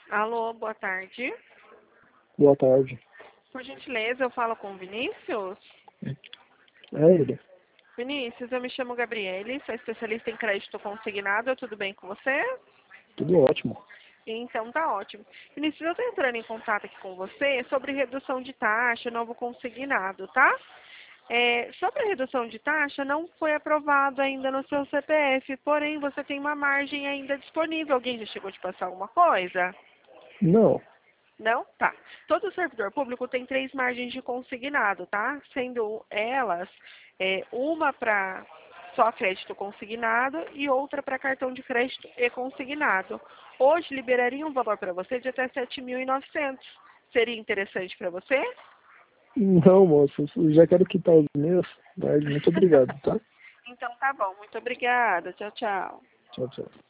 Alô, boa tarde. Boa tarde. Por gentileza, eu falo com o Vinícius. É ele. Vinícius, eu me chamo Gabriele, sou especialista em crédito consignado. Tudo bem com você? Tudo ótimo. Então tá ótimo. Vinícius, eu estou entrando em contato aqui com você sobre redução de taxa, novo consignado, tá? Sobre a redução de taxa, não foi aprovado ainda no seu CPF, porém você tem uma margem ainda disponível. Alguém já chegou a te passar alguma coisa? Não. Não? Tá. Todo servidor público tem 3 margens de consignado, tá? Sendo elas uma para só crédito consignado e outra para cartão de crédito e consignado. Hoje liberaria um valor para você de até 7.900. Seria interessante para você? Não, moço. Eu já quero quitar os meus. Mas muito obrigado, tá? Então tá bom. Muito obrigada. Tchau, tchau. Tchau, tchau.